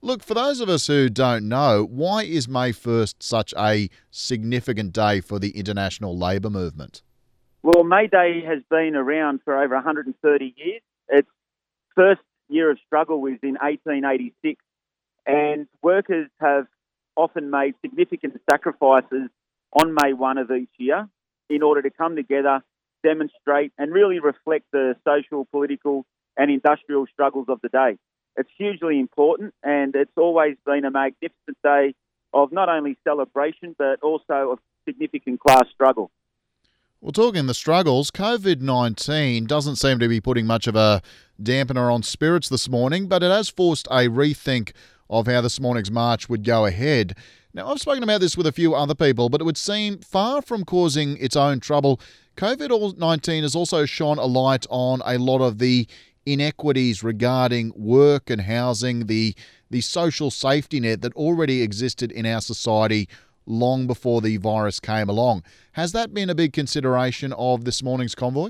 Look, for those of us who don't know, why is May 1st such a significant day for the international labour movement? Well, May Day has been around for over 130 years. Its first year of struggle was in 1886, and workers have often made significant sacrifices on May 1 of each year in order to come together, demonstrate, and really reflect the social, political, and industrial struggles of the day. It's hugely important, and it's always been a magnificent day of not only celebration but also of significant class struggle. Well, talking the struggles, COVID-19 doesn't seem to be putting much of a dampener on spirits this morning, but it has forced a rethink of how this morning's march would go ahead. Now, I've spoken about this with a few other people, but it would seem far from causing its own trouble, COVID-19 has also shone a light on a lot of the inequities regarding work and housing, the social safety net that already existed in our society long before the virus came along. Has that been a big consideration of this morning's convoy?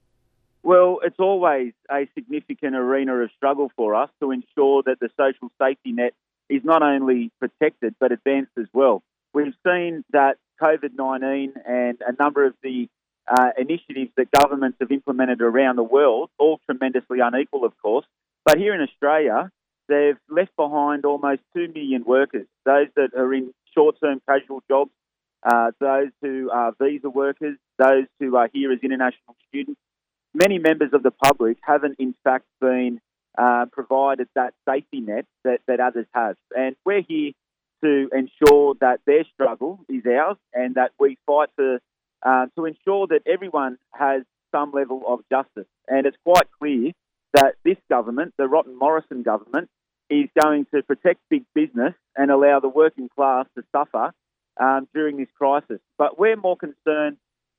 Well, it's always a significant arena of struggle for us to ensure that the social safety net is not only protected but advanced as well. We've seen that COVID-19 and a number of the initiatives that governments have implemented around the world, all tremendously unequal, of course, but here in Australia, they've left behind almost 2 million workers, those that are in short-term casual jobs, those who are visa workers, those who are here as international students. Many members of the public haven't, in fact, been provided that safety net that others have. And we're here to ensure that their struggle is ours and that we fight to ensure that everyone has some level of justice. And it's quite clear that this government, the Rotten Morrison government, is going to protect big business and allow the working class to suffer during this crisis. But we're more concerned,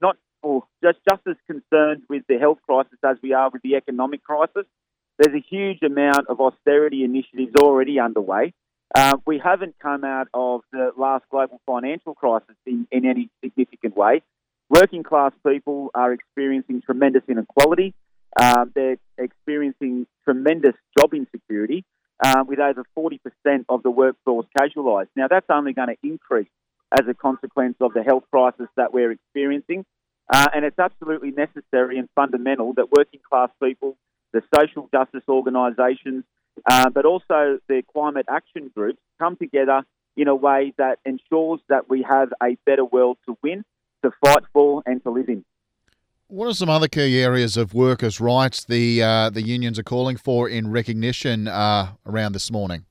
just as concerned with the health crisis as we are with the economic crisis. There's a huge amount of austerity initiatives already underway. We haven't come out of the last global financial crisis in any significant way. Working class people are experiencing tremendous inequality. They're experiencing tremendous job insecurity, with over 40% of the workforce casualised. Now, that's only going to increase as a consequence of the health crisis that we're experiencing. And it's absolutely necessary and fundamental that working class people, the social justice organisations, but also the climate action groups come together in a way that ensures that we have a better world to win, to fight for and to live in. What are some other key areas of workers' rights the unions are calling for in recognition around this morning?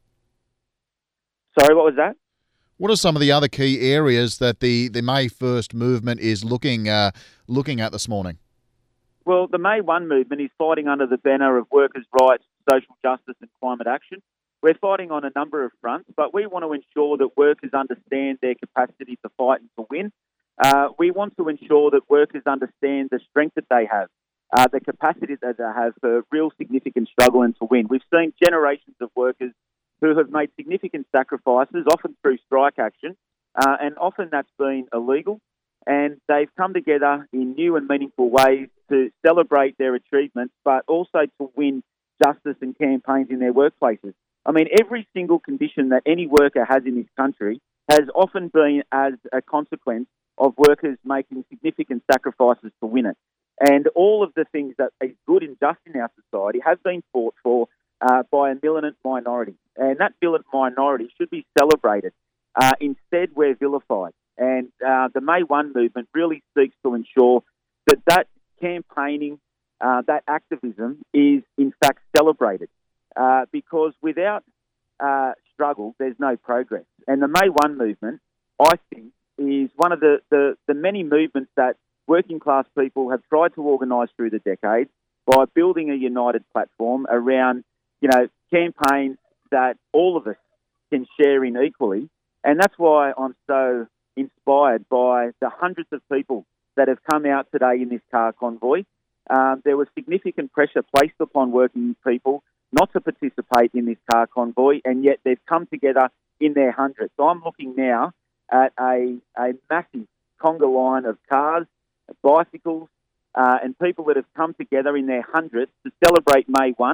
Sorry, what was that? What are some of the other key areas that the May 1st movement is looking at this morning? Well, the May 1 movement is fighting under the banner of workers' rights, social justice and climate action. We're fighting on a number of fronts, but we want to ensure that workers understand their capacity to fight and to win. We want to ensure that workers understand the strength that they have, the capacity that they have for real significant struggle and to win. We've seen generations of workers who have made significant sacrifices, often through strike action, and often that's been illegal. And they've come together in new and meaningful ways to celebrate their achievements, but also to win justice and campaigns in their workplaces. I mean, every single condition that any worker has in this country has often been as a consequence of workers making significant sacrifices to win it. And all of the things that is good and just in our society have been fought for by a militant minority. And that militant minority should be celebrated. Instead, we're vilified. And the May 1 movement really seeks to ensure that campaigning, that activism is in fact celebrated. Because without struggle, there's no progress. And the May 1 movement, I think, is one of the many movements that working class people have tried to organise through the decades by building a united platform around, campaigns that all of us can share in equally. And that's why I'm so inspired by the hundreds of people that have come out today in this car convoy. There was significant pressure placed upon working people not to participate in this car convoy, and yet they've come together in their hundreds. So I'm looking now at a massive conga line of cars, bicycles, and people that have come together in their hundreds to celebrate May 1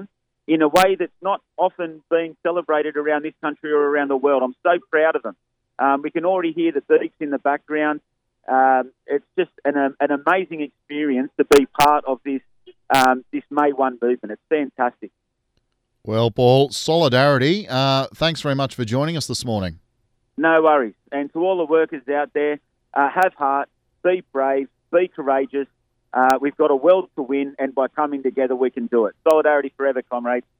in a way that's not often being celebrated around this country or around the world. I'm so proud of them. We can already hear the beeps in the background. It's just an amazing experience to be part of this May 1 movement. It's fantastic. Well, Paul, solidarity. Thanks very much for joining us this morning. No worries. And to all the workers out there, have heart, be brave, be courageous. We've got a world to win, and by coming together, we can do it. Solidarity forever, comrades.